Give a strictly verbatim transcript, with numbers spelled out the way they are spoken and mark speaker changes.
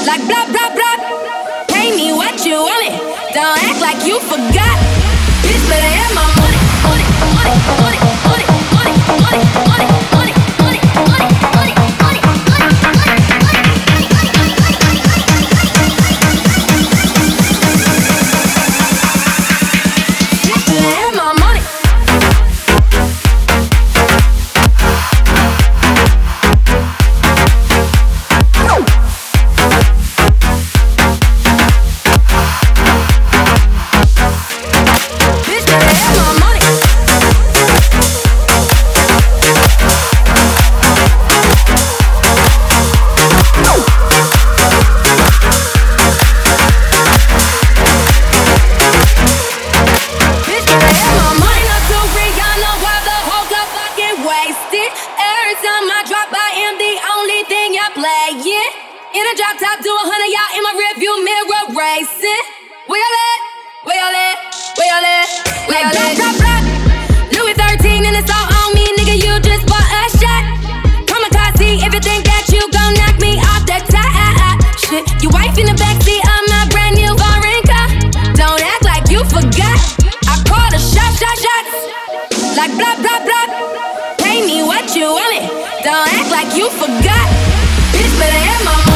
Speaker 1: like blah blah blah. Pay me what you want it. Don't act like you forgot. Bitch better have my money, money, money, money, money, money, money, money, money, money, money, money, money, bitch better have my money. In a drop top to a hundred, y'all in my rearview mirror racing. Where y'all at? Where y'all at? Where y'all at? Where y'all at? Drop, drop, Louis thirteen and it's all on me, nigga. You just bought a shot. Kamikaze, if you think that you gon' knock me off that top. Shit, your wife in the backseat of my brand new foreign car. Don't act like you forgot. I called a shot, shot, shot. Like blah, blah, blah. Pay me what you want it. Don't act like you forgot. Bitch better have my money.